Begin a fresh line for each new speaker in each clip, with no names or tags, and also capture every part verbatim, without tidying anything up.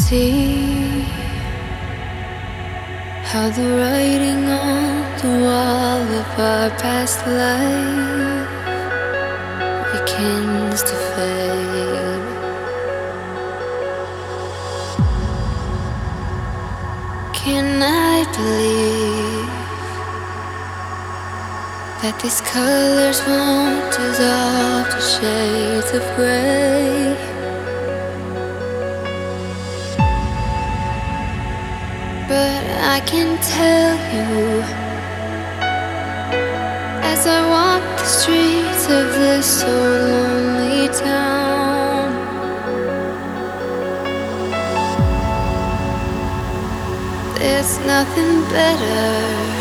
See how the writing on the wall of our past life begins to fade. Can I believe that these colors won't dissolve to shades of gray? But I can tell you, as I walk the streets of this so lonely town, there's nothing better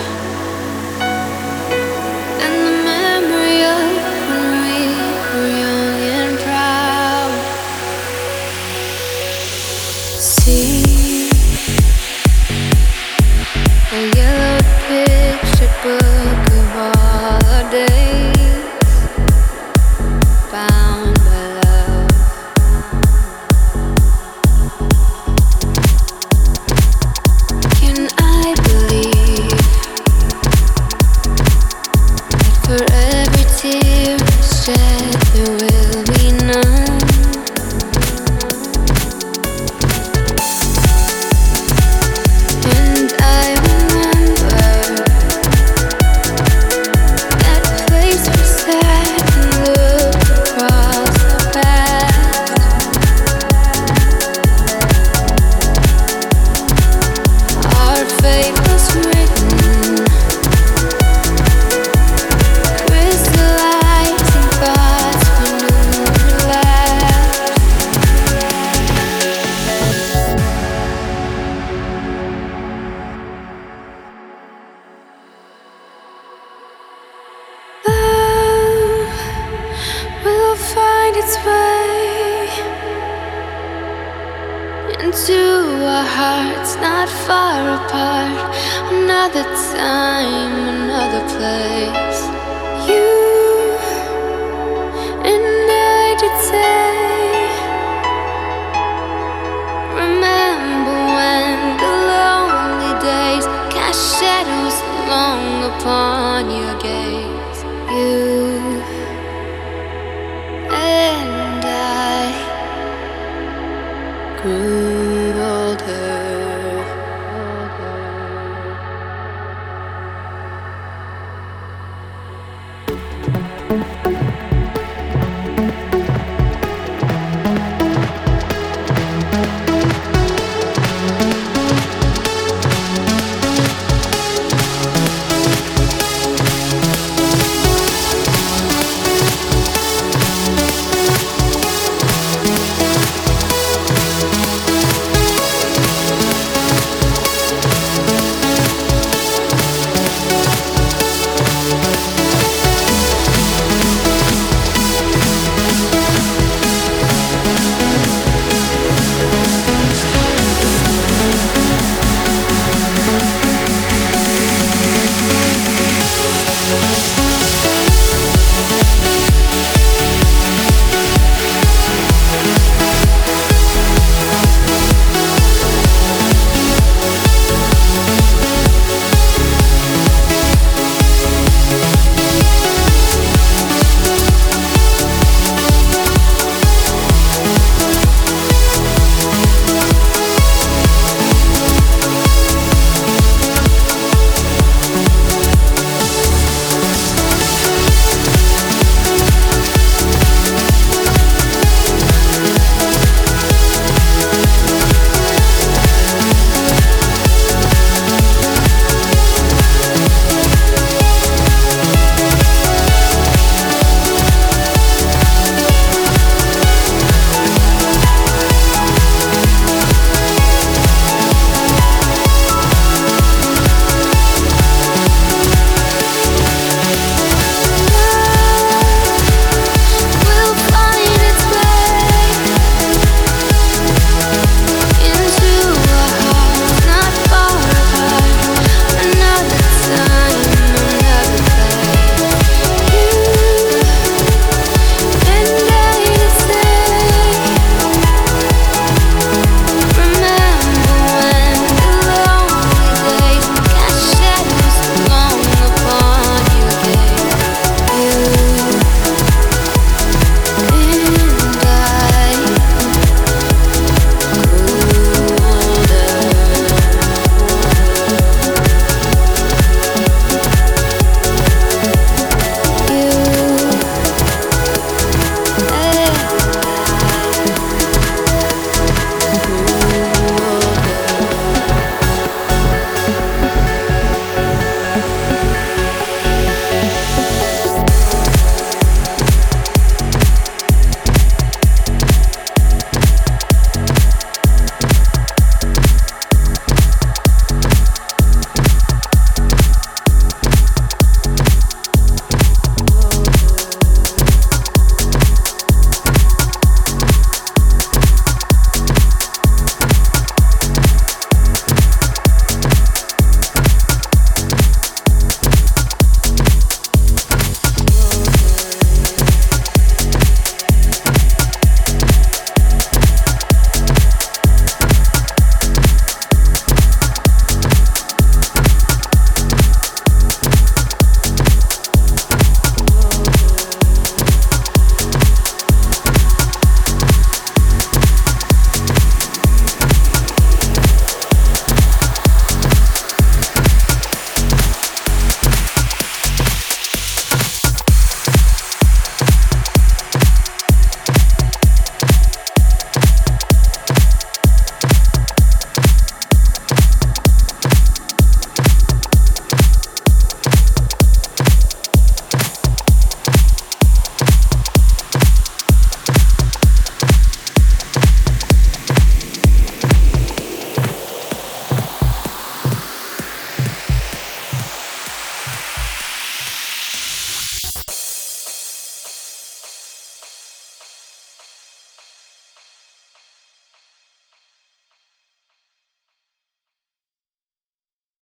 than the memory of when we were young and proud. See a yellow picture book of all our days, bound by love. Can I believe that for every tear shed there will be none? And I remember that place we sat and looked across the past. Our fate was written, crystallizing thoughts we knew would last. Love will find its way into our hearts, not far apart. Another time, another place. You and I did say, remember when the lonely days cast shadows long upon your gaze. You and I grew older.